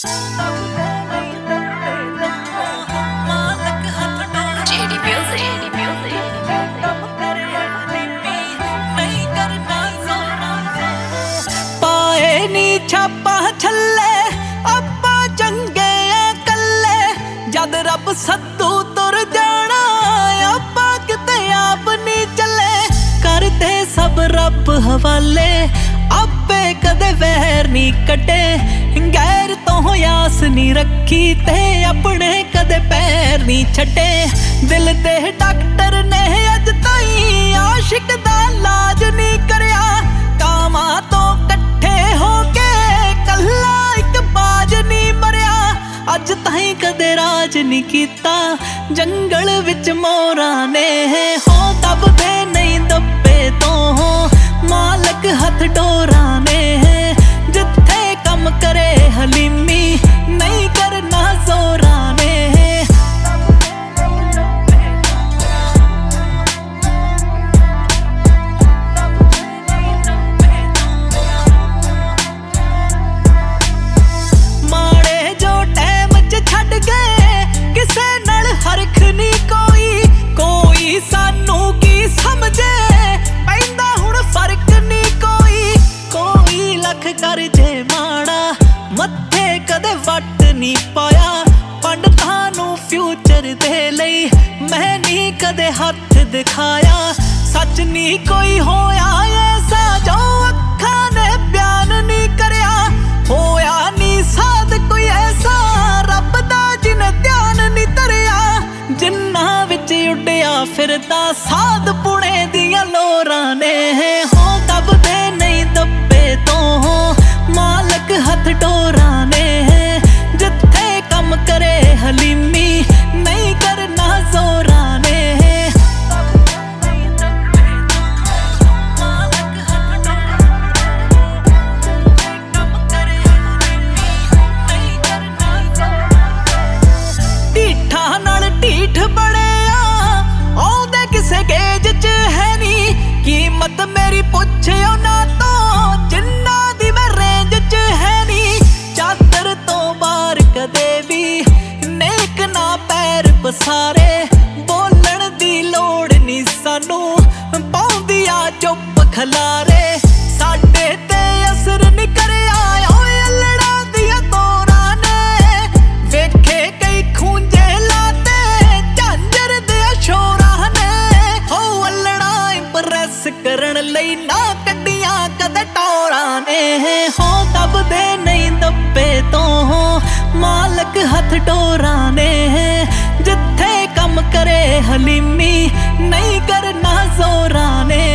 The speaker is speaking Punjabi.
ਪਾਏ ਨੀ ਛਾਪਾ ਛੱਲੇ ਆਪਾਂ ਚੰਗੇ ਆ ਕੱਲੇ, ਜਦ ਰੱਬ ਸੱਦੂ ਤੁਰ ਜਾਣਾ ਆਪਾਂ ਕਿਤੇ ਆਪ ਨੀ ਚੱਲੇ। ਕਰਦੇ ਸਭ ਰੱਬ ਹਵਾਲੇ, ਆਪੇ ਕਦੇ ਵੈਰ ਨੀ ਕੱਢੇ, ਗੈਰ ਤੋਂ ਆਸ ਨੀ ਰੱਖੀ ਤੇ ਆਪਣੇ ਕਦੇ ਪੈਰ ਨੀ ਛੱਡੇ। ਦਿਲ ਦੇ ਡਾਕਟਰ ਨੇ ਅੱਜ ਤਾਈਂ ਆਸ਼ਿਕ ਦਾ ਇਲਾਜ ਨੀ ਕਰਿਆ, ਕਾਮਾਂ ਤੋਂ ਇਕੱਠੇ ਹੋ ਕੇ ਕੱਲਾ ਇੱਕ ਬਾਜ ਨੀ ਮਰਿਆ। ਅੱਜ ਤਾਈਂ ਕਦੇ ਰਾਜ ਨੀ ਕੀਤਾ ਜੰਗਲ ਵਿੱਚ ਮੋਰਾਂ ਨੇ, ਹੋ ਦੱਬਦੇ ਨਹੀਂ ਦੱਬੇ ਤੋਂ ਮਾਲਕ ਹੱਥ ਡੋਰਾਂ ਨੇ। ਜਿੱਥੇ ਕੰਮ ਕਰੇ ਹਲੀਮੀ ਨਹੀਂ ਕਰਨਾ ਜ਼ੋਰਾਂ ਨੇ। ਮਾੜੇ ਜੋ ਟਾਈਮ 'ਚ ਛੱਡ ਗਏ ਕਿਸੇ ਨਾਲ ਹਰਖ ਨੀ ਕੋਈ, ਕੋਈ ਸਾਨੂੰ ਕੀ ਸਮਝੇ ਪੈਂਦਾ ਹੁਣ ਫਰਕ ਨੀ ਕੋਈ। ਕੋਈ ਲੱਖ ਕਰ ਜੇ ਮਾੜਾ ਮੱਥੇ ਕਦੇ ਵੱਟ ਨੀ ਪਾਇਆ, ਪੰਡਤਾਂ ਨੂੰ ਫਿਊਚਰ ਦੇ ਲਈ ਮੈਂ ਨੀ ਕਦੇ ਹੱਥ ਦਿਖਾਇਆ। ਸੱਚ ਨੀ ਕੋਈ ਹੋਇਆ ਐਸਾ ਜੋ ਅੱਖਾਂ ਨੇ ਬਿਆਨ ਨੀ ਕਰਿਆ, ਹੋਇਆ ਨੀ ਸਾਧ ਕੋਈ ਐਸਾ ਰੱਬ ਦਾ ਜਿਨ ਧਿਆਨ ਨੀ ਧਰਿਆ। ਜਿੰਨਾਂ ਵਿੱਚ ਉੱਡਿਆ ਫਿਰਦਾ ਸਾਧ ਪੁਣੇ ਦੀਆਂ ਲੋਰਾਂ ਨੇ, ਹੋ ਦੱਬਦੇ ਨਹੀਂ ਦੱਬੇ ਤੋਂ ਮਾਲਕ ਹੱਥ ਡੋਰਾਂ ਨੇ। ਜਿੱਥੇ ਕੰਮ ਕਰੇ ਹਲੀਮੀ ਨਹੀਂ ਕਰਨਾ ਜ਼ੋਰਾਂ ਨੇ। ਢੀਠਾਂ ਨਾਲ ਢੀਠ ਬਣਿਆ ਆਉਂਦੇ ਕਿਸੇ ਗੇਜ 'ਚ ਹੈ ਨੀ, ਕੀਮਤ ਮੇਰੀ ਪੁੱਛਿਓ ਨਾ ਤੋਂ ਜਿੰਨਾਂ ਦੀ ਮੈਂ ਰੇਂਜ 'ਚ ਹੈ ਨੀ। ਚਾਦਰ ਤੋਂ ਬਾਹਰ ਕਦੇ ਵੀ ਨੇਕ ਨਾ ਪੈਰ ਪਸਾਰੇ, ਬੋਲਣ ਦੀ ਲੋੜ ਨੀ ਸਾਨੂੰ ਪਾਉਂਦੀ ਆ ਚੁੱਪ ਖਲਾਰੇ। ਸਾਡੇ ਤੇ ਅਸਰ ਨੀ ਕਰਿਆ ਓਏ ਅਲੜਾਂ ਦੀਆਂ ਤੋਰਾਂ ਨੇ, ਵੇਖੇ ਕਈ ਖੂੰਜੇ ਲਾਤੇ ਝਾਂਜਰ ਦੇ ਸ਼ੋਰਾਂ ਨੇ। ਹੋ ਅਲੜਾਂ ਇੰਪ੍ਰੈਸ ਕਰਨ ਲਈ ਨਾ ਕੱਢੀਆਂ ਕਦੇ ਟੋਰਾਂ ਨੇ, ਹੋ ਦੱਬਦੇ ਨਹੀਂ ਦੱਬੇ ਤੋਂ ਮਾਲਕ ਹੱਥ ਡੋਰਾਂ ਨੇ। ਜਿੱਥੇ ਕੰਮ ਕਰੇ ਹਲੀਮੀ ਨਹੀਂ ਕਰਨਾ ਜ਼ੋਰਾਂ ਨੇ।